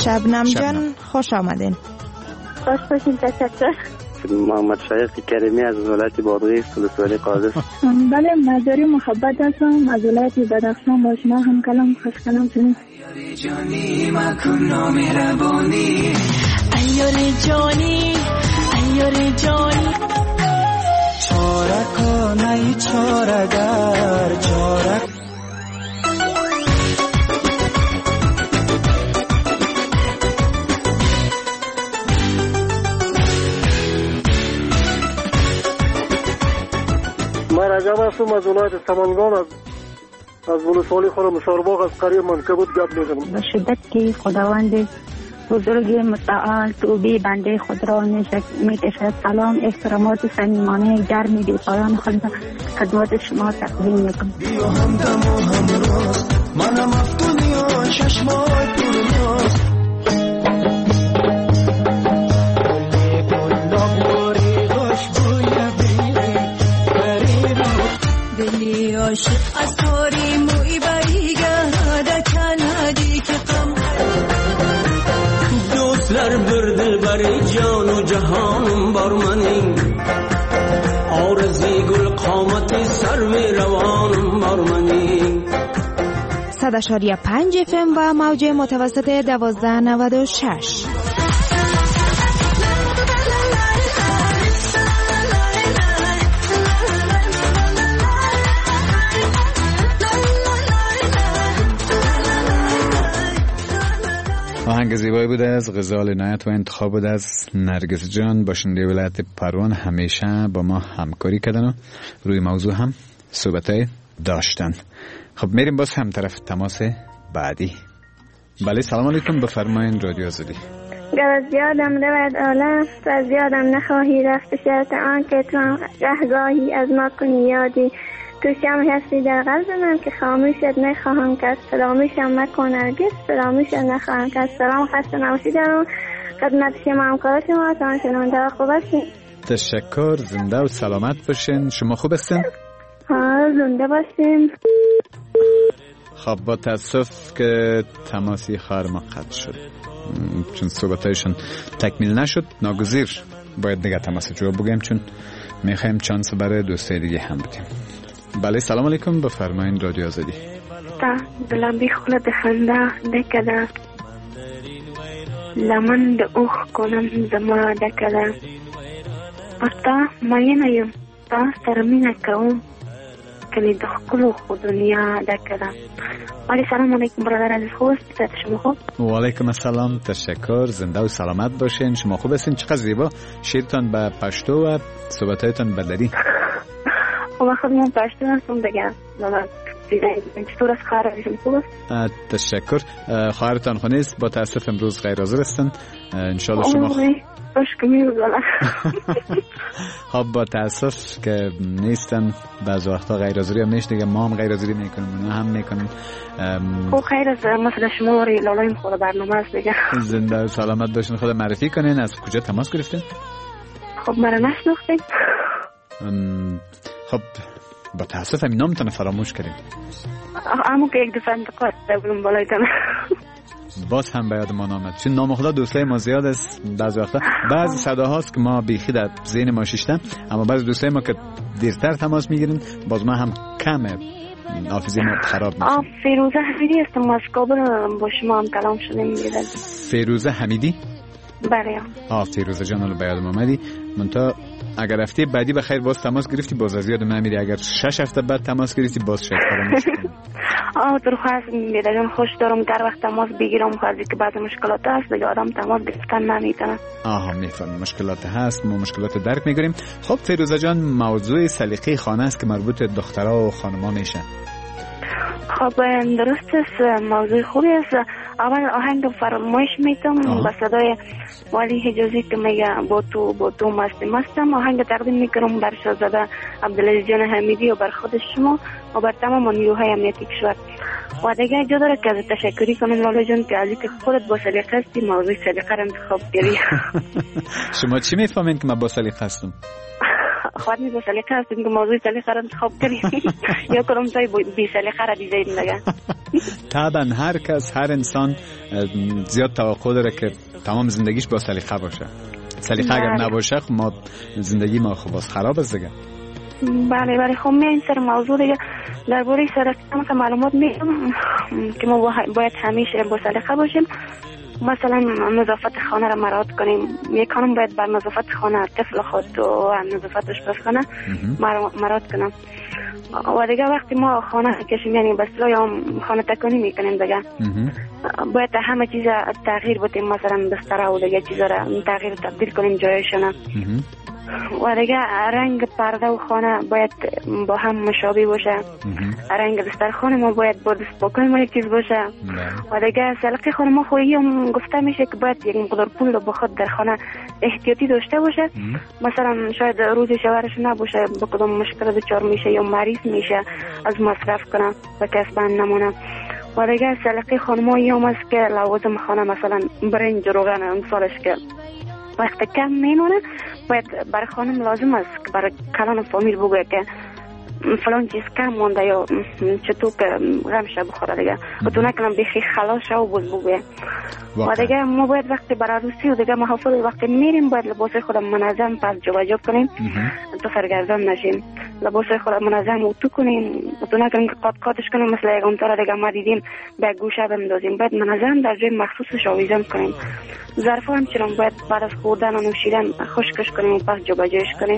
شبنم جان خوش آمدین. خوش باشین. تشکر. محمد شایق کریمی از ولایت بادغیس ولسوالی قادس. بله مزاری محبت هستم از ولایت بدخشان. با شما هم کلام خوش کلام شدیم. جانی مکن نامهربانی ایار جانی ایار جانی چارکانه چارگر چارک من رجب هستم از ولایت سمنگان از از ولسوالی خورم شارباغ از قریه منکبوت گپ میزنم. به شدت که خداوند بزرگ متعال توبه بنده خود را میکشد. سلام احترامات صمیمانه گرمی بی پایان خود خدمت شما تقدیم میکنم. بیا همدم و همراز منم افتونی و چشمای پرناز گلاب خوش بوی بیری بری دلی عاشق از توری موی بریگه دکنادی که قم دوستلر بردل بری جان و جهانم بر منی آرزی گل قامت سروی روانم بر منی. صد اشاریه پنج اف ام و موج متوسط دوازده نود و شش. آهنگ زیبایی بوده از غزال عنایت و انتخاب بوده از نرگس جان. باشنده ولایت پروان همیشه با ما همکاری کردن و روی موضوع هم صحبتای داشتن. خب میریم باز هم طرف تماس بعدی. بله سلام علیکم، بفرمایین رادیو آزادی. گر زیادم رود عالم و زیادم نخواهی رفت شرط آن که تو رهگاهی از ما کنی یادی. تو شمع هستی در قلب من که خاموشت نخواهم کرد. فراموشم مکن هرگز فراموشت نخواهم کرد. سلام خسته نباشید دارم خدمت شما همکار شما تان شنونده خوب هستین. تشکر، زنده و سلامت باشین. شما خوب هستین؟ ها زنده باشین. خب با تاسف که تماسی خواهر ما قطع شد چون صحبتایشون تکمیل نشد. ناگزیر باید دیگه تماس جواب بگیم چون میخوایم چانس برای دوستای دیگه هم بدیم. بله سلام علیکم، بفرمایین رادیو آزادی. تا دلم بی خلد خنده نکده لمن ده اوخ کنم زما دکده پرتا ماینه یم تا سرمینه کوم کلی دخکلو خود دنیا دکده. ولی سلام علیکم برادر عزیز، خوب است؟ شما خوب؟ و علیکم السلام، تشکر، زنده و سلامت باشین. شما خوب هستین؟ چقدر زیبا شیرتان به پشتو و صحبتایتان به دری. و خود من پشتو هستم دیگه. چطور است خواهرشون خوب است؟ تشکر. خواهرتان خو نیست، با تاسف امروز غیر حاضر هستن. انشالله شما خوش کمی بزنه. خب با تاسف که نیستن بعض وقتا غیر حاضری هم نیست دیگه. ما هم غیر حاضری میکنیم اونا هم میکنن. خب خیر از مثلا شما ری لالایم خود برنامه است دیگه. زنده و سلامت باشین. خود معرفی کنین از کجا تماس گرفتین؟ خب مرا نشناختین؟ خب با تاسف همین نامتان فراموش کردیم. اما که یک دفعه انتقاد دارم بالایتان باز هم به یاد ما نامد. چون نام خدا دوستای ما زیاد است. بعضی وقتا بعضی صداهاست که ما بیخی در ذهن ما شیشتن، اما بعضی دوستای ما که دیرتر تماس میگیرن باز ما هم کمه حافظه ما خراب میشه. آه فیروزه حمیدی هستم از کابل، با شما هم کلام شدیم. فیروزه حمیدی؟ بله. آه فیروزه جان رو به یاد آمدی. من تا اگر هفته بعدی بخیر باز تماس گرفتی باز از یادم نمیری. اگر شش هفته بعد تماس گرفتی باز شاید فراموش کنی. آه درخواست میدادم خوش دارم در وقت تماس بگیرم خواهدی که بعض مشکلات هست دیگه آدم تماس گرفتن نمیتونه. آها میفهم مشکلات هست، ما مشکلات درک میگیریم. خب فیروزه جان موضوع سلیقه خانه است که مربوط به دخترها و خانم‌ها میشه. خب درست است، موضوع خوبی است. اول آهنگ فرمایش میتم با صدای ولی حجازی که میگه با تو با تو مستی مستم. آهنگ تقدیم میکنم بر شاهزاده عبدالعزیز جان حمیدی و بر خود شما و بر تمام نیروهای امنیتی کشور. و دیگه جا داره که تشکری کنم لالا جان که از اینکه خودت با سلیقه هستی موضوع سلیقه را انتخاب کردی. شما چی میفهمین که من با سلیقه هستم؟ خود می با سلیقه هستیم که موضوع سلیقه را انتخاب کنیم یا کنم تای بی سلیقه را دیزاین نگه. طبعا هر کس، هر انسان زیاد توقع داره که تمام زندگیش با سلیقه باشه. سلیقه اگر نباشه خب ما زندگی ما خب باز خراب است دیگه. بله بله. خب میایم سر موضوع دیگه. درباره سلیقه مثلا معلومات میدم که ما باید همیشه با سلیقه باشیم. مثلا نظافت خانه را مراعات کنیم. یک خانم باید بر نظافت خانه، طفل خود و نظافتش بسخانه مراعات کنم. و دیگه وقتی ما خانه کشیم یعنی بسلا یا خانه تکانی میکنیم دیگه باید همه چیز تغییر بدیم. مثلا بستر و دیگه چیزا را تغییر تبدیل کنیم جایشونه. و دیگه رنگ پرده و خانه باید با هم مشابه باشه. رنگ دسترخوان ما باید با دست پاکای ما یک چیز باشه. و دیگه سلیقه خانه ما خویی هم گفته میشه که باید یک مقدار پول با خود در خانه احتیاطی داشته باشه. مثلا شاید روزی شوهرش نباشه با کدام مشکل دچار میشه یا مریض میشه از مصرف کنه و کسبان نمونه. و دیگه سلیقه خانمایی هم است که لوازم خانه مثلا برنج روغن امثالش که وقت کم مینونه باید برای خانم لازم است که برای کلان فامیل بگوید که فلان چیز کم مونده یا چطور که غمشه بخوره دیگه و تو نکنم بخی خلاص شو و بز بگوید. و دیگه ما باید وقتی برای عروسی و دیگه محافل وقتی میریم باید لباس خودم منظم پس جابجا کنیم تو سرگردان نشیم. لباس خودم منظم اتو کنیم و تو نکنم که قات قاتش کنیم مثل یک اونطور دیگه ما دیدیم به گوشه بندازیم. باید منظم در جای مخصوصش آویزان کنیم. ظرفا هم چرا باید بعد از خوردن و نوشیدن خشکش کنیم و پس جابجاش کنیم.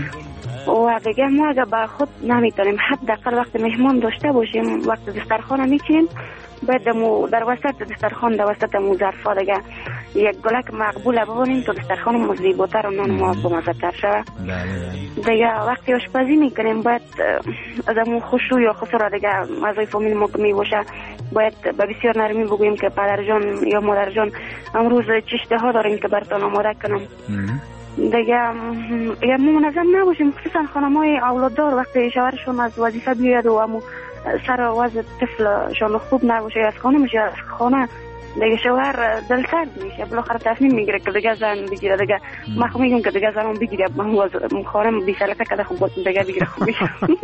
و دیگه ما اگر بر خود نمیتونیم حداقل وقتی مهمان داشته باشیم وقتی دسترخوان میچینیم باید در وسط دسترخوان در وسط مو ظرفا دیگه یک گلک مقبول ببونیم تا دسترخوان ما زیباتر و نان ما بامزه‌تر شود. دیگه وقتی آشپزی میکنیم باید از مو خشوع یا خسرا دیگه اعضای فامیل ما که میباشه باید به بسیار نرمی بگوییم که پدر جان یا مادر جان امروز چشته ها داریم که براتون آماده کنم. دیگه اگر ما منظم نباشیم خصوصا خانم‌های اولاددار وقتی شوهرشون از وظیفه بیاد و امو سر وضع طفلشون خوب نباشه از خانمش یا از خانه دیگه شوهر دلسرد میشه بالاخره تصمیم میگیره که دیگه زن بگیره. دیگه من خب میگم که دیگه زنم بگیره من خانم بی سلیقه که خب دیگه بگیره خوب میشه.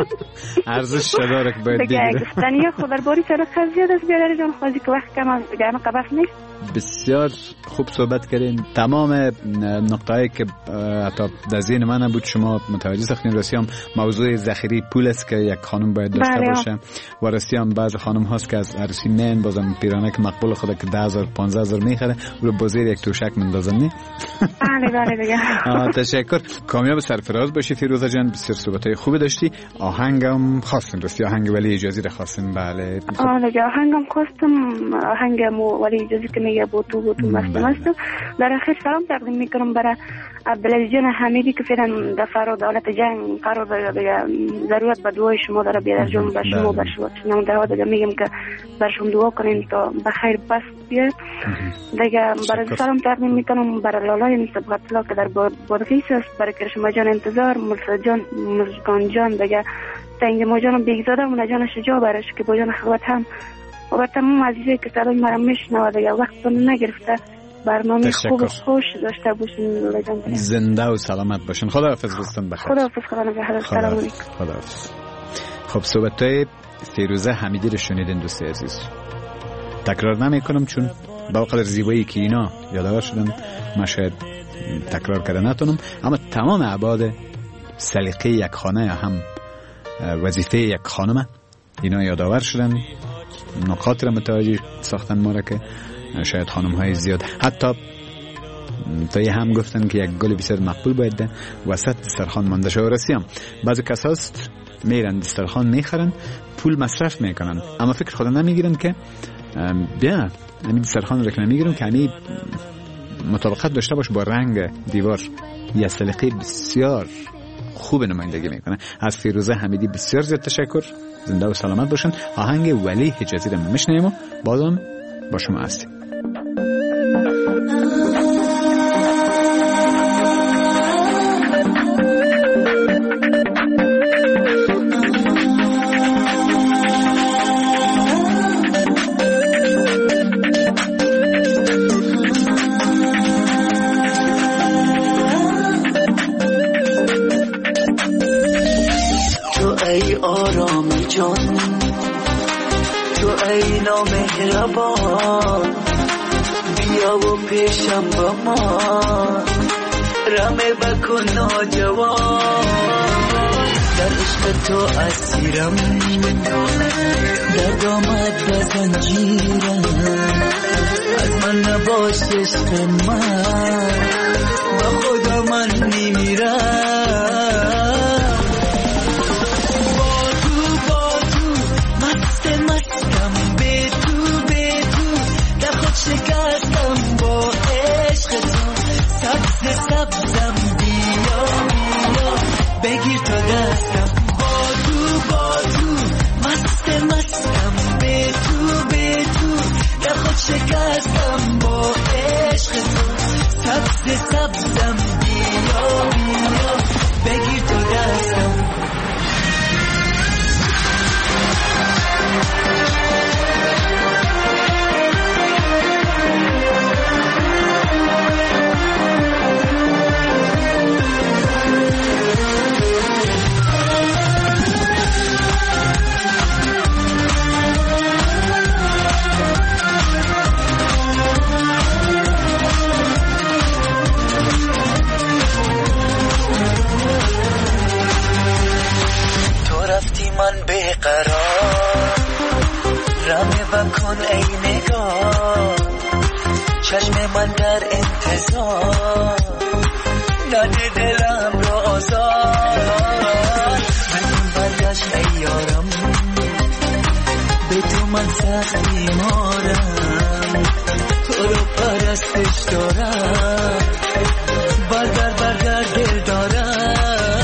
ارزش داره که باید بگیره. دیگه گفتنیه خود درباره سلیقه زیاد است بیادر جان خوازی که وقت کم است دیگه اما قبس نیست. بسیار خوب صحبت کردین. تمام نقطه‌ای که حتی در ذهن من بود شما متوجه ساختین. راستی هم موضوع ذخیره پول است که یک خانم باید داشته باشه و راستی هم بعض خانم هاست که از عروسی نه بازم پیرانک مقبول خود که ده هزار پانزده هزار میخره رو بازیر یک توشک مندازن نه. بله بله دیگه. تشکر. کامیاب سرفراز باشی فیروزه جان. بسیار صحبت‌های خوبی داشتی. آهنگم خواستین راستی آهنگ ولی اجازی را خواستین. بله آه دیگه آهنگم خواستم آهنگم ولی اجازی که میگه با تو با تو مست مست. در آخر سلام تقدیم میکنم برای عبدالعزیز جان حمیدی که فعلا در فراد حالت جنگ قرار داره دیگه ضرورت به دعای شما داره بیادر جان به شما به شما شنونده ها دیگه میگم که برشون دعا کنین تا بخیر پس بیاد دیگه. برای سلام تقدیم میکنم برای لالای سبقت الله که در بادغیس است، برای کرشما جان انتظار، مرسد جان مزگان جان دیگه تنگ ما جان بیگزاده و جان شجاع برش که با جان خوات هم و بر تمام عزیزی که صدای مرا میشنوه دیگه وقت نگرفته برنامه خوب و خوش داشته باشین. زنده و سلامت باشین. خداحافظ روزتون بخیر. خداحافظ. خدا نگهدار. سلام علیکم. خداحافظ. خب صحبت‌های فیروزه حمیدی رو شنیدین دوست عزیز. تکرار نمی‌کنم چون با قدر زیبایی که اینا یادآور شدن من شاید تکرار کردن نتونم، اما تمام ابعاد سلیقه یک خانه یا هم وظیفه یک خانم اینا یادآور شدن. نکات را متوجه ساختن ما را که شاید خانم های زیاد حتی تا یه هم گفتن که یک گل بسیار مقبول باید ده وسط دسترخوان مانده شود. راستی هم بعضی کس هست میرن دسترخوان میخرن پول مصرف میکنن اما فکر خود نمیگیرن که بیا همین دسترخوان رکن نمیگیرن که همین مطابقت داشته باشه با رنگ دیوار. یه سلیقه بسیار خوب نمایندگی میکنه. از فیروزه حمیدی بسیار زیاد تشکر. زنده و سلامت باشن. آهنگ ولی حجازی رو میشنیم و بازم با شما هستیم. جوان بیا و پیشم با ما رمه بکن ناجوان در عشق تو اسیرم در دامت و زنجیرم از من نباش عشق من با خدا من میمیرم با تو با تو مست مستم به تو به تو در خود شکستم با عشق تو سبز سبزم بیا بیا بگیر تو دستم با تو با تو مست مستم به تو به تو در خود شکستم با عشق تو سبز سبزم بیا بیا بگیر تو دستم من بیقرار رمه بکن ای نگاه چشم من در انتظار نده دلم رو آزار بدون برگشت ای یارم به تو من سخت بیمارم تو رو پرستش دارم بردر بردر دل دارم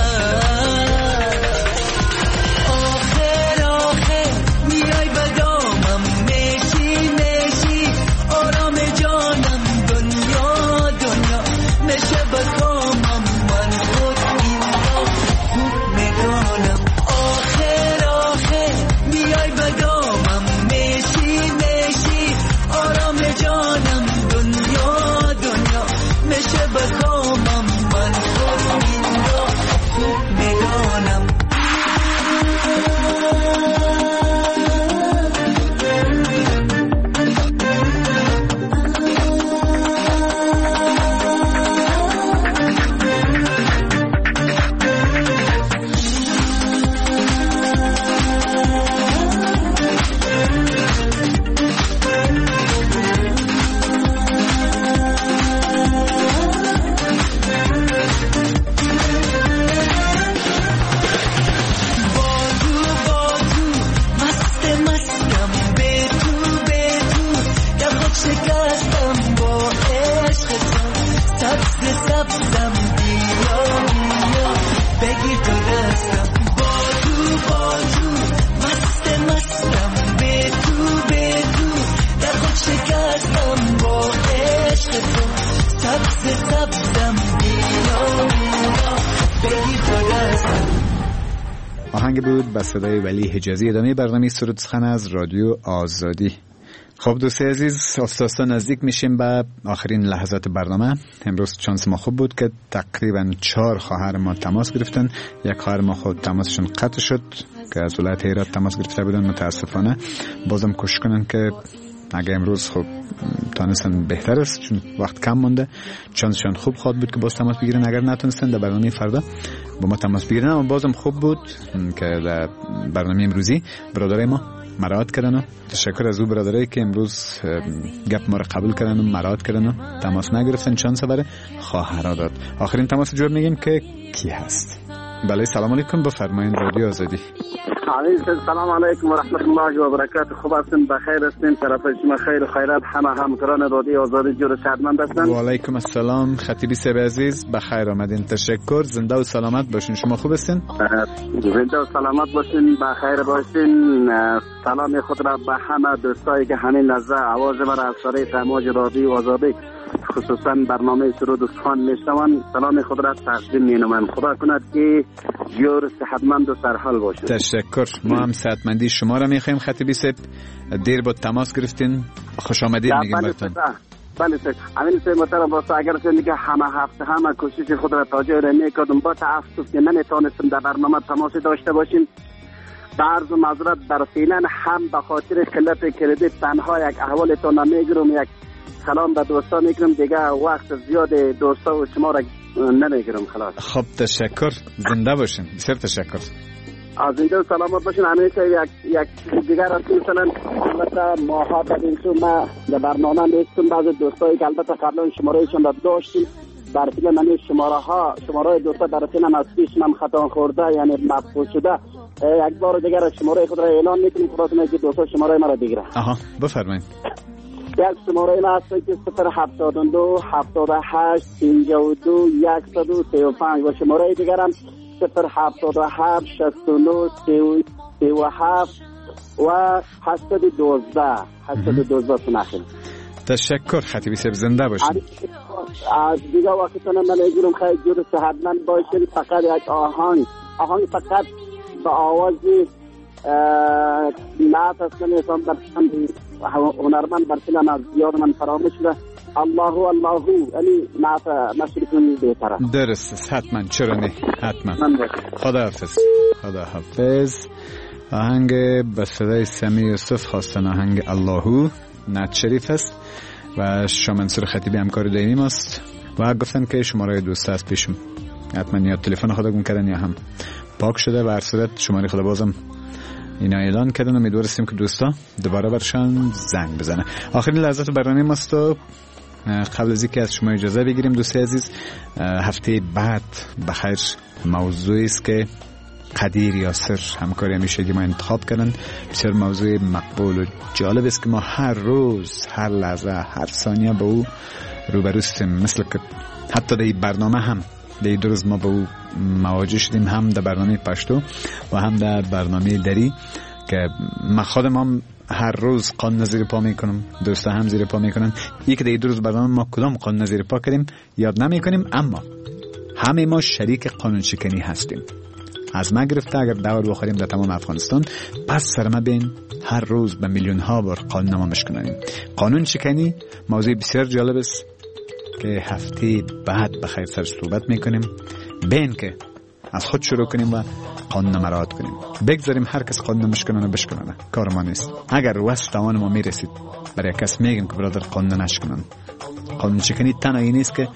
آهنگ بود با صدای ولی حجازی. ادامه برنامه سرود سخن از رادیو آزادی. خب دوستی عزیز، آستا نزدیک میشیم به آخرین لحظات برنامه. امروز چانس ما خوب بود که تقریبا چهار خواهر ما تماس گرفتن. یک خواهر ما خود تماسشون قطع شد که از ولایت هرات تماس گرفته بودن. متاسفانه بازم کوشش کنن که اگه امروز خب تانستن بهتر است چون وقت کم مونده. چانسشون خوب خواهد بود که باز تماس بگیرن. اگر نتونستن در برنامه فردا با ما تماس بگیرن. اما بازم خوب بود که در برنامه امروزی برادرای ما مراعات کردن و تشکر از او برادرایی که امروز گپ ما را قبول کردن و مراعات کردن و تماس نگرفتن. چانس برای خواهرها داد. آخرین تماس جواب میگیم که کی هست. بله سلام علیکم، بفرمایید رادیو آزادی. سلام علیکم و رحمت الله و برکاته. خوب هستین؟ بخیر هستین؟ طرف شما خیر و خیرات. همه همکاران رادیو آزادی جور شادمند هستن. و علیکم السلام خطیبی سب عزیز، بخیر آمدین. تشکر. زنده و سلامت باشین. شما خوب هستین؟ زنده و سلامت باشین، بخیر باشین. سلام خود را به همه دوستایی که همین لحظه آواز مرا از طریق امواج رادیو آزادی خصوصا برنامه سرود و سخن میشنوند سلام خود را تقدیم می‌نمایم. خدا کند که جور صحتمند و سرحال باشید. تشکر. ما هم صحتمندی شما را می‌خوایم خطیبی صاحب. دیر با تماس گرفتین، خوش آمدید میگیم براتون. بله سر همین سر محترم واسه اگر سر که همه هفته همه کوشش خود را تا جای را می‌کردم با تأسف که نمی‌تونستم در برنامه تماس داشته باشیم. عرض و معذرت در فعلا هم به خاطر قلت کردیت تنها یک احوالتون نمیگیرم، یک سلام به دوستا میگیرم، دیگه وقت زیاد دوستا و شما را نمیگیرم. خلاص خب تشکر، زنده باشین، بسیار تشکر. از اینجا سلامت باشین. همیشه یک یک چیز دیگر است، مثلا البته ماها بدین سو ما در برنامه نیستم، بعضی دوستایی که البته قبلا شمارهشون را داشتیم در فیلم من شماره ها شماره دوستا در فیلم از پیش من خطا خورده یعنی مفقود شده، یک بار دیگر شماره خود را اعلان میکنیم خداتون که دوستا شماره ما را بگیره. آها بفرمایید. یک شماره ما هست که صفر هفتاد و دو هفتاد و هشت پنجاه و دو صد و سی و پنج و شماره دیگر هم صفر هفتاد و هفت شصت و نه سی و هفت و هشتصد و دوازده هشتصد و دوازده سنخیل. تشکر خطیبی صاحب، زنده باشین. از دیگه وقتتون من نگیرم، خیلی جور صحتمند باشین. فقط یک آهنگ آهنگ فقط به آواز نعت است، نمیتونم در هنرمند بر فیلم از یاد من فراموش شده. الله الله یعنی نعت نشر کنی بهتره. درست است، حتما، چرا نه، حتما. خدا حافظ. خدا حافظ. آهنگ به صدای سمی یوسف خواستن، آهنگ اللهو نعت شریف است و شما منصور خطیبی همکار دائمی ماست و گفتن که شماره دوست است پیشم، حتما یا تلفن خدا گم کردن یا هم پاک شده و هر صورت شماره خدا بازم اینا اعلان کردن. امیدوارستیم که دوستا دوباره برشان زنگ بزنه. آخرین لحظات برنامه ماست و قبل از اینکه از شما اجازه بگیریم دوستی عزیز، هفته بعد بخیر موضوعی است که قدیر یاسر همکاری همیشگی ما انتخاب کردن. بسیار موضوع مقبول و جالب است که ما هر روز هر لحظه هر ثانیه با او روبروستیم، مثل که حتی در این برنامه هم در دو روز ما با او مواجه شدیم، هم در برنامه پشتو و هم در برنامه دری که من خودم هم هر روز قانون زیر پا میکنم، دوستا هم زیر پا میکنن. یک در دو روز برنامه ما کدام قانون زیر پا کردیم یاد نمیکنیم، اما همه ما شریک قانون شکنی هستیم. از ما گرفته اگر دور بخوریم در تمام افغانستان، پس سر ما بین هر روز به میلیون ها بار قانون ما مشکنیم. قانون شکنی موضوع بسیار جالب است که هفته بعد بخیر سر صحبت میکنیم. بین که از خود شروع کنیم و قانون مراعات کنیم، بگذاریم هر کس قانون مشکنانه بشکنانه، کار ما نیست. اگر واسه توان ما میرسید برای کس میگیم که برادر قانون نشکنن. قانون شکنی تنهایی نیست که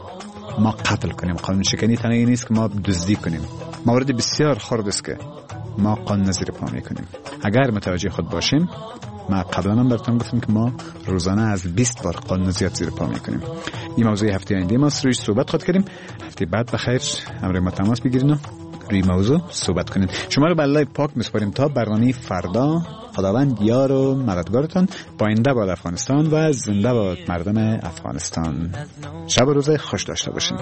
ما قتل کنیم، قانون شکنی تنهایی نیست که ما دزدی کنیم. مورد بسیار خرد است که ما قانون زیر پا میکنیم. اگر متوجه خود باشیم، ما قبلا هم براتون گفتم که ما روزانه از بیست بار قانون زیاد زیر پا میکنیم. این موضوع هفته آینده ما رویش صحبت خود کردیم. هفته بعد بخیر همراه ما تماس بگیرین و روی موضوع صحبت کنین. شما رو به الله پاک میسپاریم تا برنامه فردا. خداوند یار و مددگارتان. پاینده باد افغانستان و زنده باد مردم افغانستان. شب و روز خوش داشته باشین.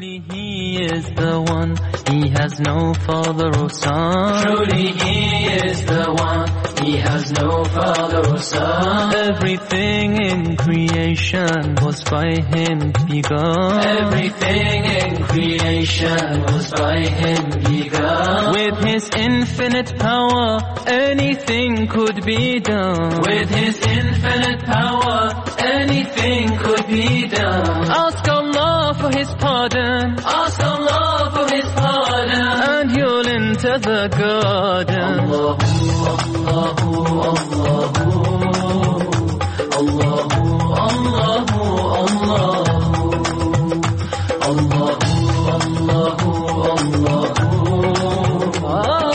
He has no father or son. Everything in creation was by him begun. Everything in creation was by him begun. With his infinite power, anything could be done. With his infinite power, anything could be done. Ask Allah for his pardon. Ask Allah for his pardon. And you'll enter the garden. Allah. Allahu, Allahu, Allahu, Allahu, Allahu,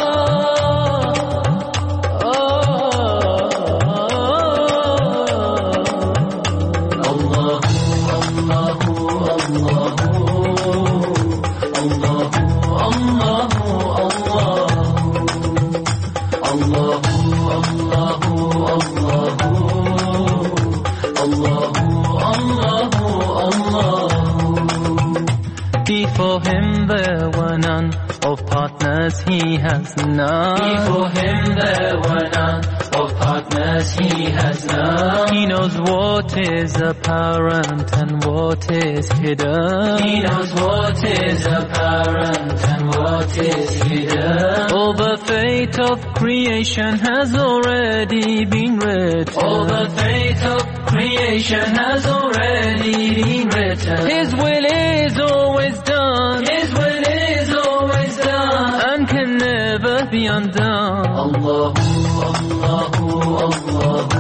Before him there were none, of partners he has none. Before him there were none, of partners he has none. He knows what is apparent and what is hidden. He knows what is apparent and what is hidden. All the fate of creation has already been written. All the fate of creation has already been written. His will is always done. His will is always done and can never بیاندم. الله الله الله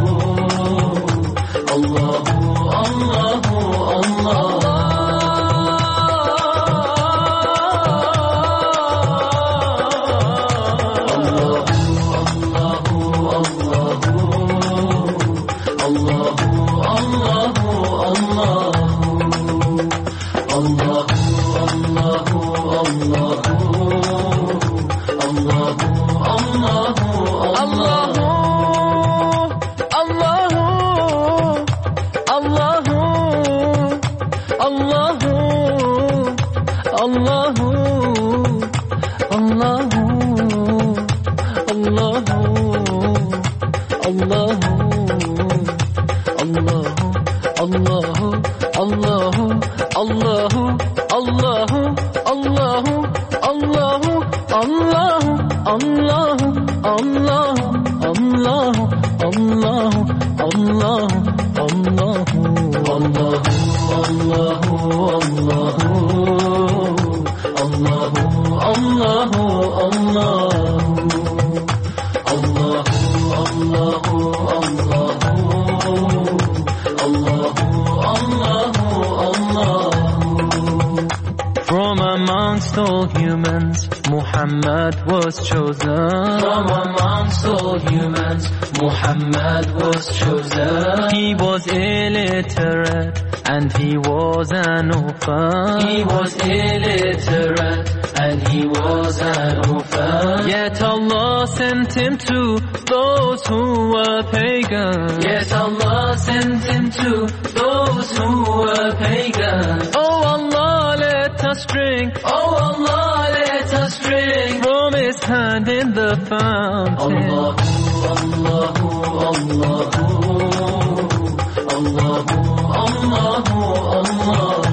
الله الله الله Muhammad was chosen. From amongst all humans, Muhammad was chosen. He was illiterate and he was an orphan. He was illiterate and he was an orphan. Yet Allah sent him to those who were pagan. Yet Allah sent him to those who were pagan. Oh Allah, let us drink. Oh Allah, let us drink from his hand in the fountain. Allahu, Allahu, Allahu, Allahu, Allahu, Allah.